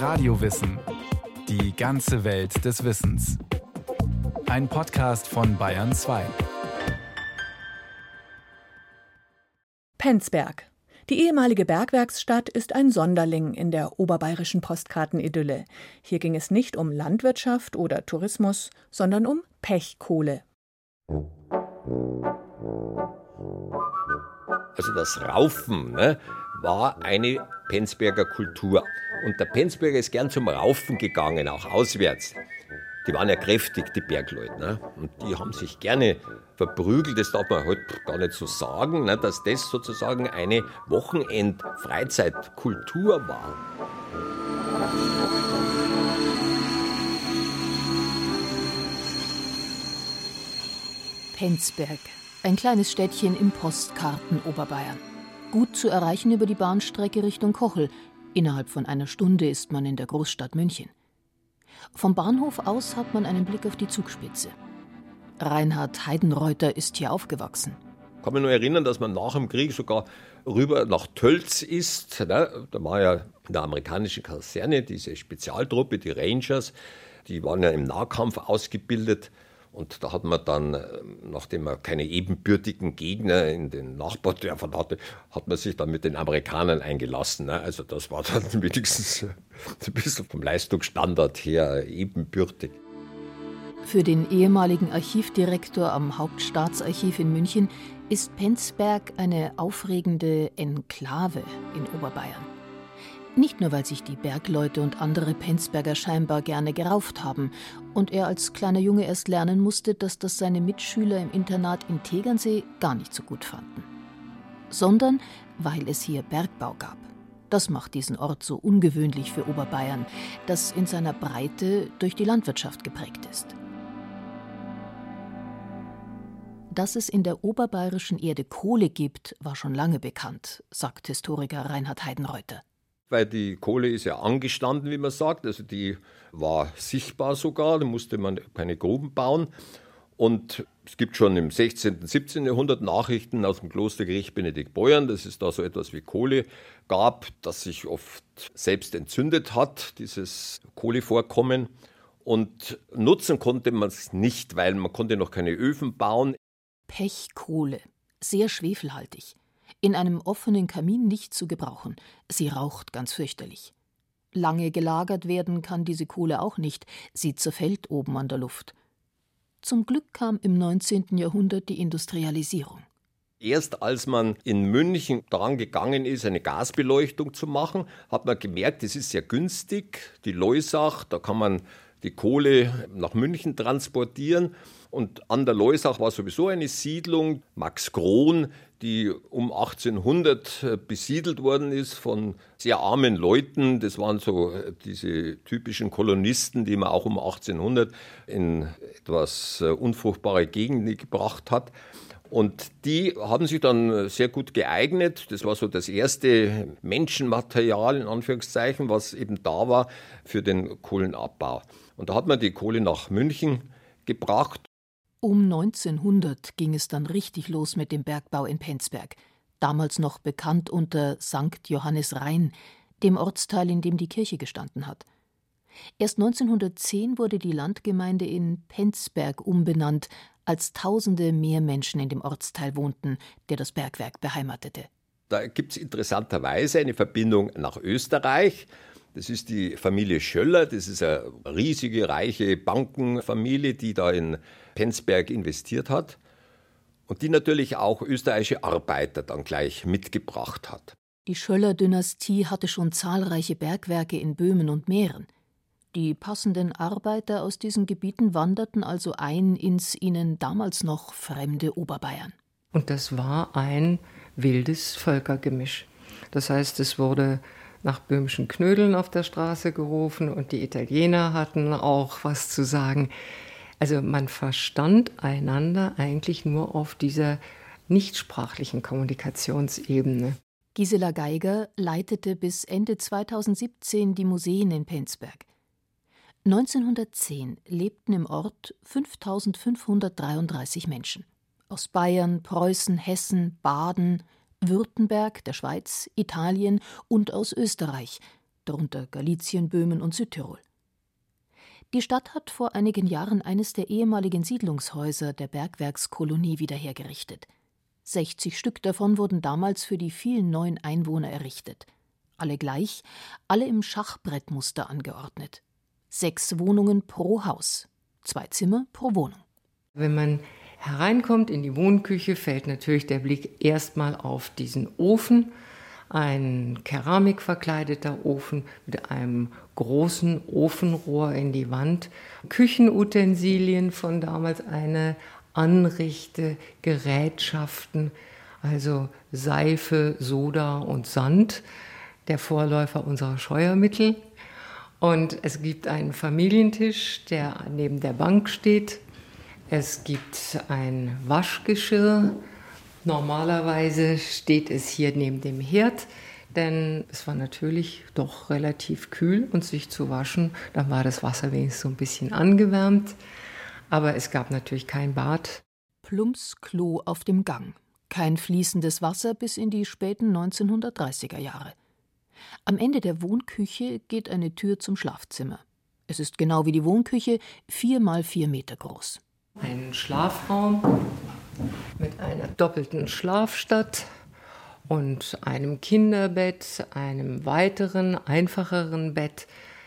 Radiowissen. Die ganze Welt des Wissens. Ein Podcast von Bayern 2. Penzberg. Die ehemalige Bergwerksstadt ist ein Sonderling in der oberbayerischen Postkartenidylle. Hier ging es nicht um Landwirtschaft oder Tourismus, sondern um Pechkohle. Also das Raufen war eine Penzberger Kultur. Und der Penzberger ist gern zum Raufen gegangen, auch auswärts. Die waren ja kräftig, die Bergleute. Und die haben sich gerne verprügelt. Das darf man heute gar nicht so sagen, dass das sozusagen eine Wochenend-Freizeitkultur war. Penzberg, ein kleines Städtchen im Postkarten-Oberbayern. Gut zu erreichen über die Bahnstrecke Richtung Kochel. Innerhalb von einer Stunde ist man in der Großstadt München. Vom Bahnhof aus hat man einen Blick auf die Zugspitze. Reinhard Heidenreuther ist hier aufgewachsen. Ich kann mich nur erinnern, dass man nach dem Krieg sogar rüber nach Tölz ist. Da war ja in der amerikanischen Kaserne diese Spezialtruppe, die Rangers, die waren ja im Nahkampf ausgebildet. Und da hat man dann, nachdem man keine ebenbürtigen Gegner in den Nachbardörfern hatte, hat man sich dann mit den Amerikanern eingelassen. Also das war dann wenigstens ein bisschen vom Leistungsstandard her ebenbürtig. Für den ehemaligen Archivdirektor am Hauptstaatsarchiv in München ist Penzberg eine aufregende Enklave in Oberbayern. Nicht nur, weil sich die Bergleute und andere Penzberger scheinbar gerne gerauft haben und er als kleiner Junge erst lernen musste, dass das seine Mitschüler im Internat in Tegernsee gar nicht so gut fanden, sondern weil es hier Bergbau gab. Das macht diesen Ort so ungewöhnlich für Oberbayern, das in seiner Breite durch die Landwirtschaft geprägt ist. Dass es in der oberbayerischen Erde Kohle gibt, war schon lange bekannt, sagt Historiker Reinhard Heidenreuther. Weil die Kohle ist ja angestanden, wie man sagt, also die war sichtbar sogar, da musste man keine Gruben bauen. Und es gibt schon im 16., 17. Jahrhundert Nachrichten aus dem Klostergericht Benediktbeuern, dass es da so etwas wie Kohle gab, das sich oft selbst entzündet hat, dieses Kohlevorkommen. Und nutzen konnte man es nicht, weil man konnte noch keine Öfen bauen. Pechkohle, sehr schwefelhaltig. In einem offenen Kamin nicht zu gebrauchen. Sie raucht ganz fürchterlich. Lange gelagert werden kann diese Kohle auch nicht. Sie zerfällt oben an der Luft. Zum Glück kam im 19. Jahrhundert die Industrialisierung. Erst als man in München daran gegangen ist, eine Gasbeleuchtung zu machen, hat man gemerkt, es ist sehr günstig. Die Loisach, da kann man die Kohle nach München transportieren. Und an der Loisach war sowieso eine Siedlung, Max Krohn, die um 1800 besiedelt worden ist von sehr armen Leuten. Das waren so diese typischen Kolonisten, die man auch um 1800 in etwas unfruchtbare Gegenden gebracht hat. Und die haben sich dann sehr gut geeignet. Das war so das erste Menschenmaterial, in Anführungszeichen, was eben da war für den Kohlenabbau. Und da hat man die Kohle nach München gebracht. Um 1900 ging es dann richtig los mit dem Bergbau in Penzberg, damals noch bekannt unter St. Johannes Rhein, dem Ortsteil, in dem die Kirche gestanden hat. Erst 1910 wurde die Landgemeinde in Penzberg umbenannt, als Tausende mehr Menschen in dem Ortsteil wohnten, der das Bergwerk beheimatete. Da gibt es interessanterweise eine Verbindung nach Österreich. Das ist die Familie Schöller, das ist eine riesige, reiche Bankenfamilie, die da in Penzberg investiert hat und die natürlich auch österreichische Arbeiter dann gleich mitgebracht hat. Die Schöller-Dynastie hatte schon zahlreiche Bergwerke in Böhmen und Mähren. Die passenden Arbeiter aus diesen Gebieten wanderten also ein ins ihnen damals noch fremde Oberbayern. Und das war ein wildes Völkergemisch. Das heißt, es wurde nach böhmischen Knödeln auf der Straße gerufen und die Italiener hatten auch was zu sagen. Also man verstand einander eigentlich nur auf dieser nichtsprachlichen Kommunikationsebene. Gisela Geiger leitete bis Ende 2017 die Museen in Penzberg. 1910 lebten im Ort 5.533 Menschen. Aus Bayern, Preußen, Hessen, Baden, Württemberg, der Schweiz, Italien und aus Österreich. darunter Galizien, Böhmen und Südtirol. Die Stadt hat vor einigen Jahren eines der ehemaligen Siedlungshäuser der Bergwerkskolonie wieder hergerichtet. 60 Stück davon wurden damals für die vielen neuen Einwohner errichtet. Alle gleich, alle im Schachbrettmuster angeordnet. 6 Wohnungen pro Haus, 2 Zimmer pro Wohnung. Wenn man hereinkommt in die Wohnküche, fällt natürlich der Blick erstmal auf diesen Ofen. Ein keramikverkleideter Ofen mit einem großen Ofenrohr in die Wand. Küchenutensilien von damals, eine Anrichte, Gerätschaften, also Seife, Soda und Sand, der Vorläufer unserer Scheuermittel. Und es gibt einen Familientisch, der neben der Bank steht. Es gibt ein Waschgeschirr. Normalerweise steht es hier neben dem Herd, denn es war natürlich doch relativ kühl und sich zu waschen, dann war das Wasser wenigstens so ein bisschen angewärmt. Aber es gab natürlich kein Bad. Plumps Klo auf dem Gang. Kein fließendes Wasser bis in die späten 1930er Jahre. Am Ende der Wohnküche geht eine Tür zum Schlafzimmer. Es ist genau wie die Wohnküche 4 mal 4 Meter groß. Ein Schlafraum mit einer doppelten Schlafstatt und einem Kinderbett, einem weiteren, einfacheren Bett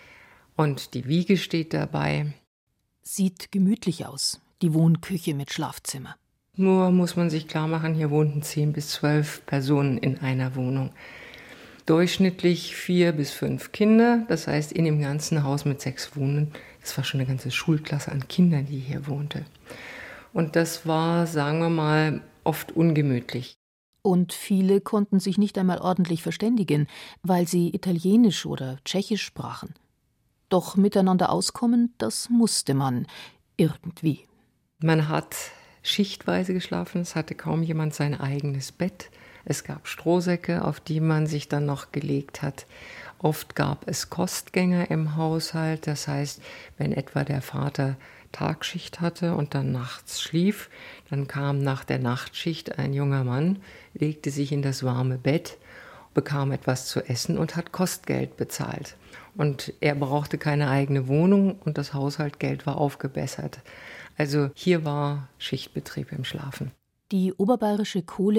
und die Wiege steht dabei. Sieht gemütlich aus, die Wohnküche mit Schlafzimmer. Nur muss man sich klar machen, hier wohnten 10 bis 12 Personen in einer Wohnung. Durchschnittlich 4 bis 5 Kinder, das heißt in dem ganzen Haus mit 6 Wohnungen. Das war schon eine ganze Schulklasse an Kindern, die hier wohnte. Und das war, sagen wir mal, oft ungemütlich. Und viele konnten sich nicht einmal ordentlich verständigen, weil sie Italienisch oder Tschechisch sprachen. Doch miteinander auskommen, das musste man irgendwie. Man hat schichtweise geschlafen, es hatte kaum jemand sein eigenes Bett. Es gab Strohsäcke, auf die man sich dann noch gelegt hat. Oft gab es Kostgänger im Haushalt, das heißt, wenn etwa der Vater Tagschicht hatte und dann nachts schlief, dann kam nach der Nachtschicht ein junger Mann, legte sich in das warme Bett, bekam etwas zu essen und hat Kostgeld bezahlt. Und er brauchte keine eigene Wohnung und das Haushaltsgeld war aufgebessert. Also hier war Schichtbetrieb im Schlafen. Die Oberbayerische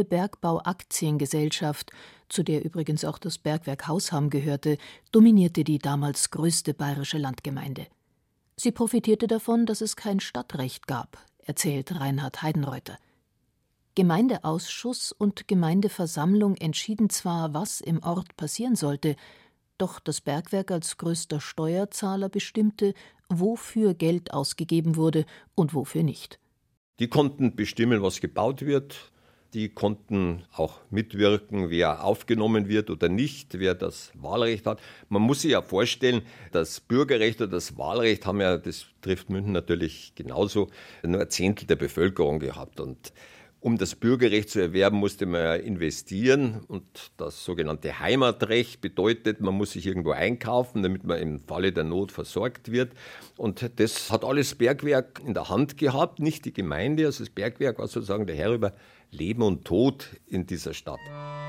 Kohlebergbau-Aktiengesellschaft, zu der übrigens auch das Bergwerk Hausham gehörte, dominierte die damals größte bayerische Landgemeinde. Sie profitierte davon, dass es kein Stadtrecht gab, erzählt Reinhard Heidenreuther. Gemeindeausschuss und Gemeindeversammlung entschieden zwar, was im Ort passieren sollte, doch das Bergwerk als größter Steuerzahler bestimmte, wofür Geld ausgegeben wurde und wofür nicht. Die konnten bestimmen, was gebaut wird. Die konnten auch mitwirken, wer aufgenommen wird oder nicht, wer das Wahlrecht hat. Man muss sich ja vorstellen, das Bürgerrecht oder das Wahlrecht haben ja, das trifft München natürlich genauso, nur 1/10 der Bevölkerung gehabt. Und um das Bürgerrecht zu erwerben, musste man ja investieren. Und das sogenannte Heimatrecht bedeutet, man muss sich irgendwo einkaufen, damit man im Falle der Not versorgt wird. Und das hat alles Bergwerk in der Hand gehabt, nicht die Gemeinde. Also das Bergwerk war sozusagen der Herr über Leben und Tod in dieser Stadt.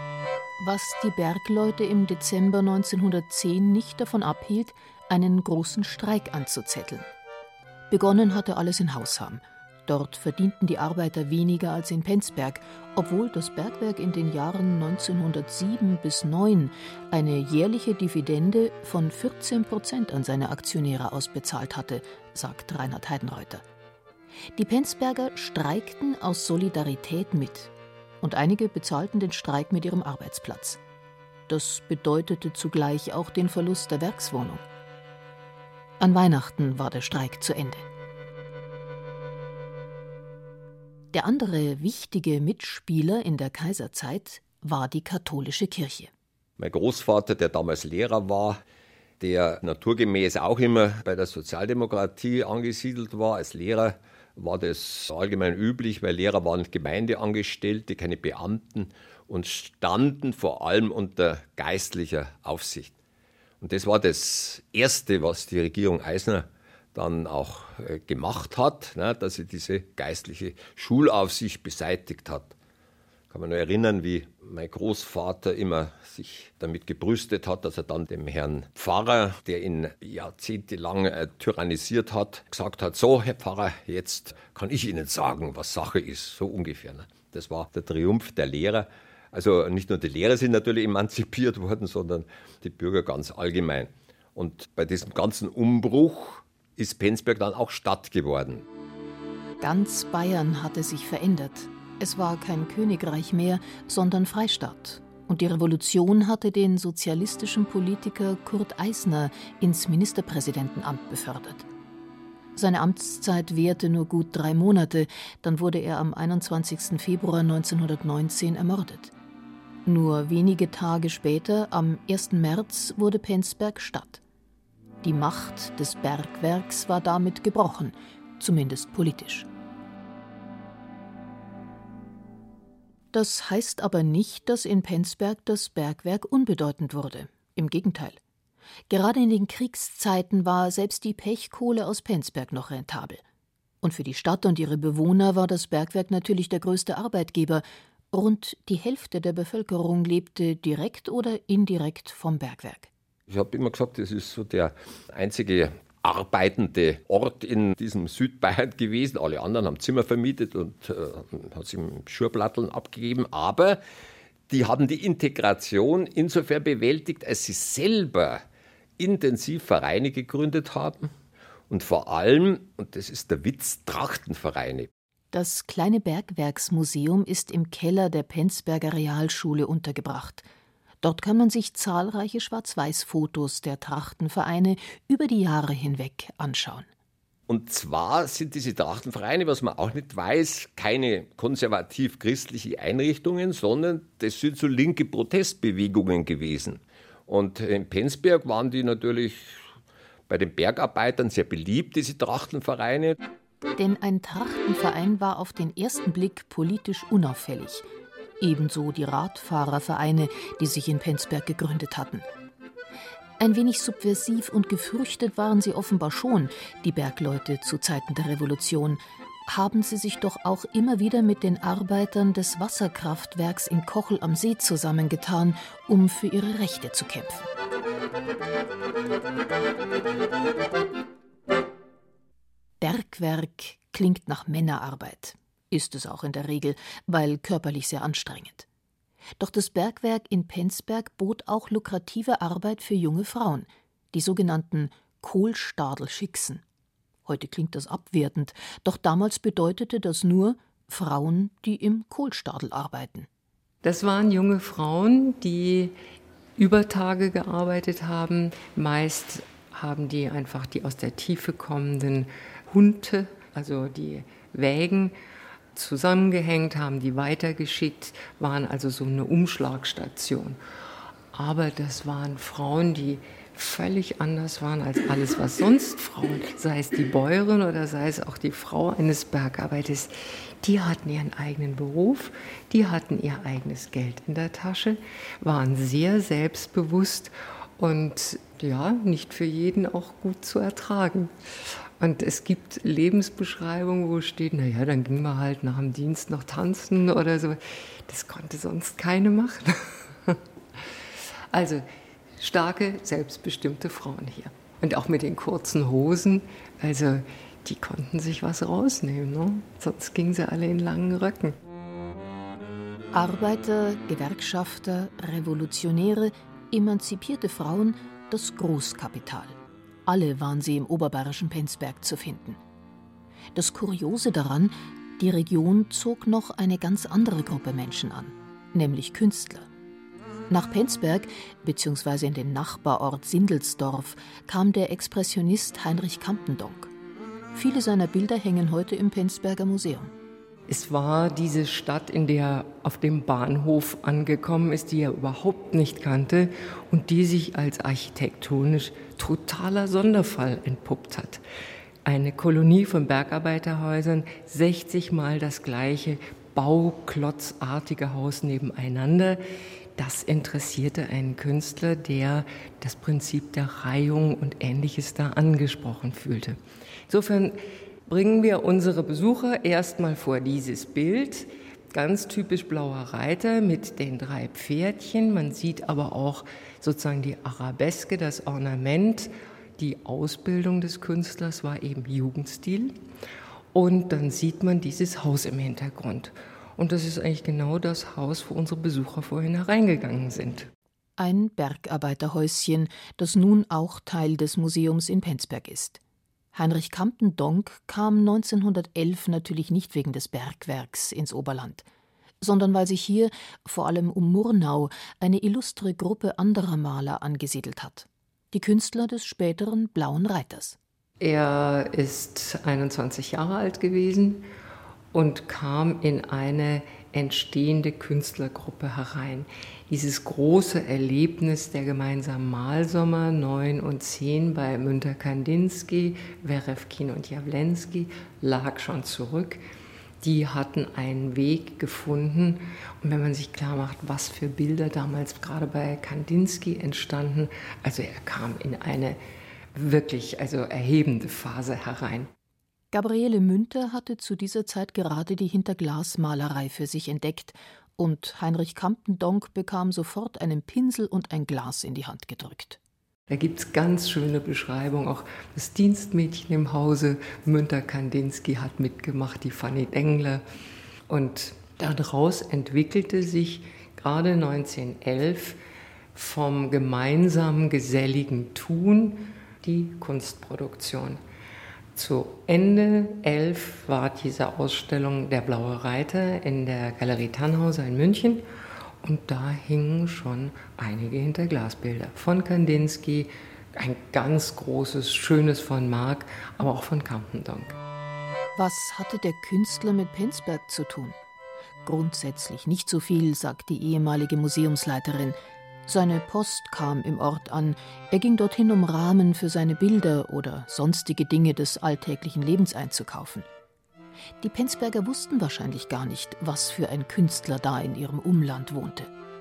Was die Bergleute im Dezember 1910 nicht davon abhielt, einen großen Streik anzuzetteln. Begonnen hatte alles in Hausham. Dort verdienten die Arbeiter weniger als in Penzberg, obwohl das Bergwerk in den Jahren 1907 bis 1909 eine jährliche Dividende von 14% an seine Aktionäre ausbezahlt hatte, sagt Reinhard Heidenreuther. Die Penzberger streikten aus Solidarität mit. Und einige bezahlten den Streik mit ihrem Arbeitsplatz. Das bedeutete zugleich auch den Verlust der Werkswohnung. An Weihnachten war der Streik zu Ende. Der andere wichtige Mitspieler in der Kaiserzeit war die katholische Kirche. Mein Großvater, der damals Lehrer war, der naturgemäß auch immer bei der Sozialdemokratie angesiedelt war, als Lehrer war das allgemein üblich, weil Lehrer waren Gemeindeangestellte, keine Beamten und standen vor allem unter geistlicher Aufsicht. Und das war das Erste, was die Regierung Eisner dann auch gemacht hat, dass sie diese geistliche Schulaufsicht beseitigt hat. Ich kann mich noch erinnern, wie mein Großvater immer sich damit gebrüstet hat, dass er dann dem Herrn Pfarrer, der ihn jahrzehntelang tyrannisiert hat, gesagt hat, so Herr Pfarrer, jetzt kann ich Ihnen sagen, was Sache ist, so ungefähr. Ne? Das war der Triumph der Lehrer. Also nicht nur die Lehrer sind natürlich emanzipiert worden, sondern die Bürger ganz allgemein. Und bei diesem ganzen Umbruch ist Penzberg dann auch Stadt geworden. Ganz Bayern hatte sich verändert. Es war kein Königreich mehr, sondern Freistaat. Und die Revolution hatte den sozialistischen Politiker Kurt Eisner ins Ministerpräsidentenamt befördert. Seine Amtszeit währte nur gut 3 Monate, dann wurde er am 21. Februar 1919 ermordet. Nur wenige Tage später, am 1. März, wurde Penzberg Stadt. Die Macht des Bergwerks war damit gebrochen, zumindest politisch. Das heißt aber nicht, dass in Penzberg das Bergwerk unbedeutend wurde. Im Gegenteil. Gerade in den Kriegszeiten war selbst die Pechkohle aus Penzberg noch rentabel. Und für die Stadt und ihre Bewohner war das Bergwerk natürlich der größte Arbeitgeber. Rund die Hälfte der Bevölkerung lebte direkt oder indirekt vom Bergwerk. Ich habe immer gesagt, das ist so der einzige arbeitende Ort in diesem Südbayern gewesen. Alle anderen haben Zimmer vermietet und hat sich im Schurplatteln abgegeben. Aber die haben die Integration insofern bewältigt, als sie selber intensiv Vereine gegründet haben. Und vor allem, und das ist der Witz, Trachtenvereine. Das kleine Bergwerksmuseum ist im Keller der Penzberger Realschule untergebracht. Dort kann man sich zahlreiche Schwarz-Weiß-Fotos der Trachtenvereine über die Jahre hinweg anschauen. Und zwar sind diese Trachtenvereine, was man auch nicht weiß, keine konservativ-christliche Einrichtungen, sondern das sind so linke Protestbewegungen gewesen. Und in Penzberg waren die natürlich bei den Bergarbeitern sehr beliebt, diese Trachtenvereine. Denn ein Trachtenverein war auf den ersten Blick politisch unauffällig. Ebenso die Radfahrervereine, die sich in Penzberg gegründet hatten. Ein wenig subversiv und gefürchtet waren sie offenbar schon, die Bergleute zu Zeiten der Revolution. Haben sie sich doch auch immer wieder mit den Arbeitern des Wasserkraftwerks in Kochel am See zusammengetan, um für ihre Rechte zu kämpfen. Bergwerk klingt nach Männerarbeit. Ist es auch in der Regel, weil körperlich sehr anstrengend. Doch das Bergwerk in Penzberg bot auch lukrative Arbeit für junge Frauen, die sogenannten Kohlstadelschixen. Heute klingt das abwertend, doch damals bedeutete das nur Frauen, die im Kohlstadel arbeiten. Das waren junge Frauen, die über Tage gearbeitet haben. Meist haben die einfach die aus der Tiefe kommenden Hunte, also die Wägen, zusammengehängt, haben die weitergeschickt, waren also so eine Umschlagstation. Aber das waren Frauen, die völlig anders waren als alles, was sonst Frauen, sei es die Bäuerin oder sei es auch die Frau eines Bergarbeiters, die hatten ihren eigenen Beruf, die hatten ihr eigenes Geld in der Tasche, waren sehr selbstbewusst und ja, nicht für jeden auch gut zu ertragen. Und es gibt Lebensbeschreibungen, wo steht, naja, dann ging man halt nach dem Dienst noch tanzen oder so. Das konnte sonst keine machen. Also starke, selbstbestimmte Frauen hier. Und auch mit den kurzen Hosen, also die konnten sich was rausnehmen, ne? Sonst gingen sie alle in langen Röcken. Arbeiter, Gewerkschafter, Revolutionäre, emanzipierte Frauen, das Großkapital. Alle waren sie im oberbayerischen Penzberg zu finden. Das Kuriose daran, die Region zog noch eine ganz andere Gruppe Menschen an, nämlich Künstler. Nach Penzberg, beziehungsweise in den Nachbarort Sindelsdorf, kam der Expressionist Heinrich Campendonck. Viele seiner Bilder hängen heute im Penzberger Museum. Es war diese Stadt, in der er auf dem Bahnhof angekommen ist, die er überhaupt nicht kannte und die sich als architektonisch totaler Sonderfall entpuppt hat. Eine Kolonie von Bergarbeiterhäusern, 60 Mal das gleiche bauklotzartige Haus nebeneinander. Das interessierte einen Künstler, der das Prinzip der Reihung und Ähnliches da angesprochen fühlte. Insofern bringen wir unsere Besucher erstmal vor dieses Bild. Ganz typisch blauer Reiter mit den 3 Pferdchen. Man sieht aber auch sozusagen die Arabeske, das Ornament. Die Ausbildung des Künstlers war eben Jugendstil. Und dann sieht man dieses Haus im Hintergrund. Und das ist eigentlich genau das Haus, wo unsere Besucher vorhin hereingegangen sind. Ein Bergarbeiterhäuschen, das nun auch Teil des Museums in Penzberg ist. Heinrich Campendonck kam 1911 natürlich nicht wegen des Bergwerks ins Oberland, sondern weil sich hier, vor allem um Murnau, eine illustre Gruppe anderer Maler angesiedelt hat. Die Künstler des späteren Blauen Reiters. Er ist 21 Jahre alt gewesen und kam in eine entstehende Künstlergruppe herein. Dieses große Erlebnis der gemeinsamen Malsommer 9 und 10 bei Münter-Kandinsky, Werefkin und Jawlensky lag schon zurück. Die hatten einen Weg gefunden. Und wenn man sich klar macht, was für Bilder damals gerade bei Kandinsky entstanden, also er kam in eine wirklich erhebende Phase herein. Gabriele Münter hatte zu dieser Zeit gerade die Hinterglasmalerei für sich entdeckt und Heinrich Campendonck bekam sofort einen Pinsel und ein Glas in die Hand gedrückt. Da gibt es ganz schöne Beschreibungen, auch das Dienstmädchen im Hause Münter-Kandinsky hat mitgemacht, die Fanny Dengler. Und daraus entwickelte sich gerade 1911 vom gemeinsamen geselligen Tun die Kunstproduktion. Zu Ende 11 war diese Ausstellung Der Blaue Reiter in der Galerie Tannhauser in München. Und da hingen schon einige Hinterglasbilder von Kandinsky, ein ganz großes, schönes von Mark, aber auch von Campendonck. Was hatte der Künstler mit Penzberg zu tun? Grundsätzlich nicht so viel, sagt die ehemalige Museumsleiterin. Seine Post kam im Ort an, er ging dorthin, um Rahmen für seine Bilder oder sonstige Dinge des alltäglichen Lebens einzukaufen. Die Penzberger wussten wahrscheinlich gar nicht, was für ein Künstler da in ihrem Umland wohnte.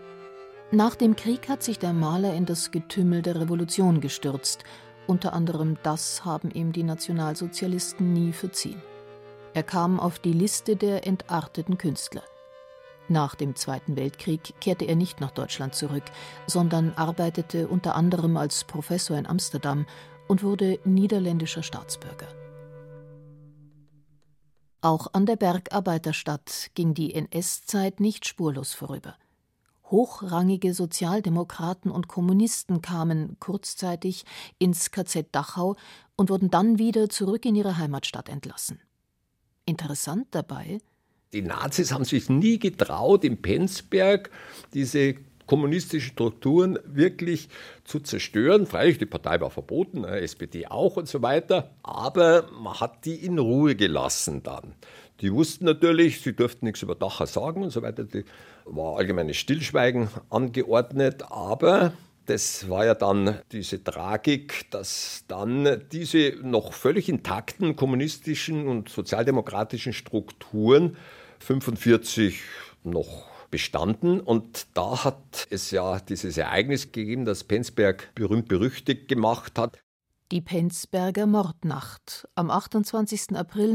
Nach dem Krieg hat sich der Maler in das Getümmel der Revolution gestürzt. Unter anderem das haben ihm die Nationalsozialisten nie verziehen. Er kam auf die Liste der entarteten Künstler. Nach dem Zweiten Weltkrieg kehrte er nicht nach Deutschland zurück, sondern arbeitete unter anderem als Professor in Amsterdam und wurde niederländischer Staatsbürger. Auch an der Bergarbeiterstadt ging die NS-Zeit nicht spurlos vorüber. Hochrangige Sozialdemokraten und Kommunisten kamen kurzzeitig ins KZ Dachau und wurden dann wieder zurück in ihre Heimatstadt entlassen. Interessant dabei: Die Nazis haben sich nie getraut, in Penzberg diese kommunistischen Strukturen wirklich zu zerstören. Freilich, die Partei war verboten, SPD auch und so weiter, aber man hat die in Ruhe gelassen dann. Die wussten natürlich, sie durften nichts über Dachau sagen und so weiter. Die war allgemeines Stillschweigen angeordnet, aber das war ja dann diese Tragik, dass dann diese noch völlig intakten kommunistischen und sozialdemokratischen Strukturen 1945 noch bestanden. Und da hat es ja dieses Ereignis gegeben, das Penzberg berühmt-berüchtigt gemacht hat. Die Penzberger Mordnacht am 28. April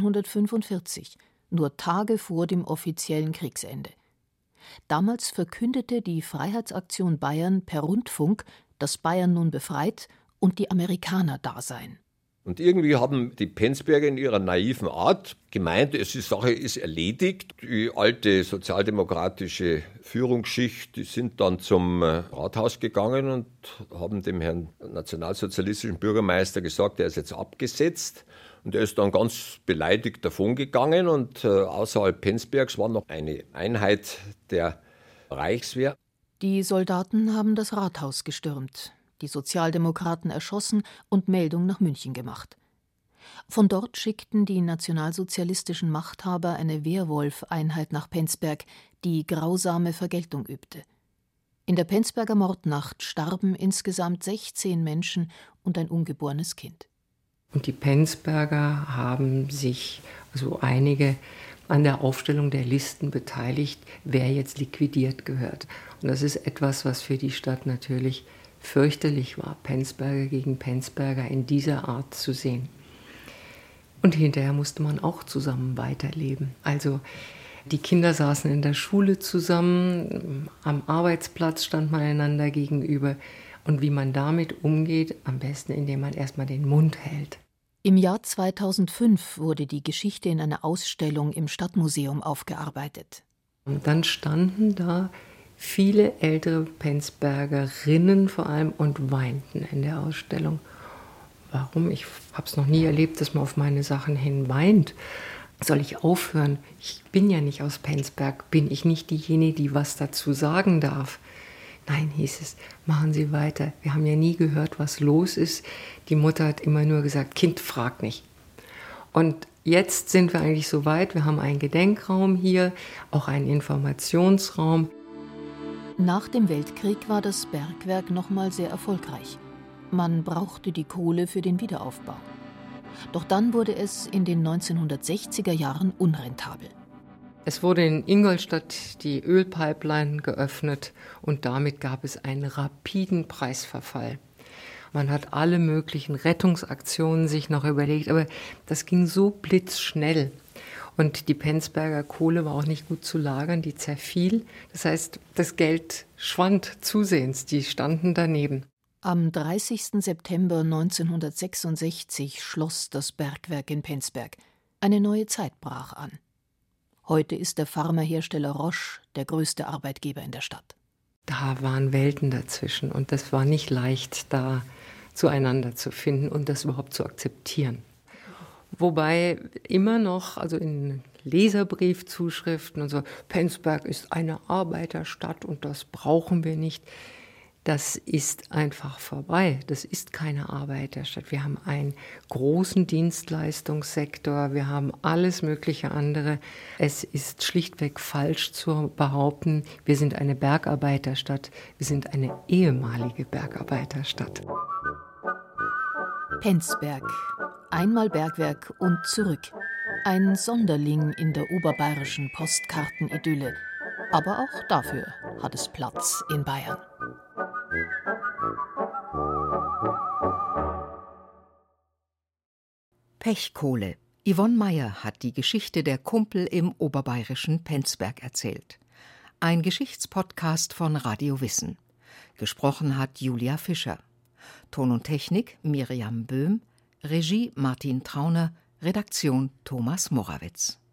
1945, nur Tage vor dem offiziellen Kriegsende. Damals verkündete die Freiheitsaktion Bayern per Rundfunk, dass Bayern nun befreit und die Amerikaner da seien. Und irgendwie haben die Penzberger in ihrer naiven Art gemeint, die Sache ist erledigt. Die alte sozialdemokratische Führungsschicht, die sind dann zum Rathaus gegangen und haben dem Herrn nationalsozialistischen Bürgermeister gesagt, er ist jetzt abgesetzt. Und er ist dann ganz beleidigt davongegangen und außerhalb Penzbergs war noch eine Einheit der Reichswehr. Die Soldaten haben das Rathaus gestürmt, die Sozialdemokraten erschossen und Meldung nach München gemacht. Von dort schickten die nationalsozialistischen Machthaber eine Wehrwolf-Einheit nach Penzberg, die grausame Vergeltung übte. In der Penzberger Mordnacht starben insgesamt 16 Menschen und ein ungeborenes Kind. Und die Penzberger haben sich, also einige, an der Aufstellung der Listen beteiligt, wer jetzt liquidiert gehört. Und das ist etwas, was für die Stadt natürlich fürchterlich war, Penzberger gegen Penzberger in dieser Art zu sehen. Und hinterher musste man auch zusammen weiterleben. Also Die Kinder saßen in der Schule zusammen, am Arbeitsplatz stand man einander gegenüber. Und wie man damit umgeht, am besten, indem man erstmal den Mund hält. Im Jahr 2005 wurde die Geschichte in einer Ausstellung im Stadtmuseum aufgearbeitet. Und dann standen da viele ältere Penzbergerinnen vor allem und weinten in der Ausstellung. Warum? Ich habe es noch nie erlebt, dass man auf meine Sachen hin weint. Soll ich aufhören? Ich bin ja nicht aus Penzberg. Bin ich nicht diejenige, die was dazu sagen darf? Nein, hieß es, machen Sie weiter. Wir haben ja nie gehört, was los ist. Die Mutter hat immer nur gesagt, Kind, frag nicht. Und jetzt sind wir eigentlich so weit. Wir haben einen Gedenkraum hier, auch einen Informationsraum. Nach dem Weltkrieg war das Bergwerk nochmal sehr erfolgreich. Man brauchte die Kohle für den Wiederaufbau. Doch dann wurde es in den 1960er Jahren unrentabel. Es wurde in Ingolstadt die Ölpipeline geöffnet und damit gab es einen rapiden Preisverfall. Man hat alle möglichen Rettungsaktionen sich noch überlegt, aber das ging so blitzschnell. Und die Penzberger Kohle war auch nicht gut zu lagern, die zerfiel. Das heißt, das Geld schwand zusehends, die standen daneben. Am 30. September 1966 schloss das Bergwerk in Penzberg. Eine neue Zeit brach an. Heute ist der Pharmahersteller Roche der größte Arbeitgeber in der Stadt. Da waren Welten dazwischen und das war nicht leicht, da zueinander zu finden und das überhaupt zu akzeptieren. Wobei immer noch, also in Leserbriefzuschriften und so, Penzberg ist eine Arbeiterstadt und das brauchen wir nicht. Das ist einfach vorbei. Das ist keine Arbeiterstadt. Wir haben einen großen Dienstleistungssektor, wir haben alles mögliche andere. Es ist schlichtweg falsch zu behaupten, wir sind eine Bergarbeiterstadt. Wir sind eine ehemalige Bergarbeiterstadt. Penzberg. Einmal Bergwerk und zurück. Ein Sonderling in der oberbayerischen Postkartenidylle. Aber auch dafür hat es Platz in Bayern. Pechkohle. Yvonne Meyer hat die Geschichte der Kumpel im oberbayerischen Penzberg erzählt. Ein Geschichtspodcast von Radio Wissen. Gesprochen hat Julia Fischer. Ton und Technik Miriam Böhm. Regie Martin Trauner. Redaktion Thomas Morawitz.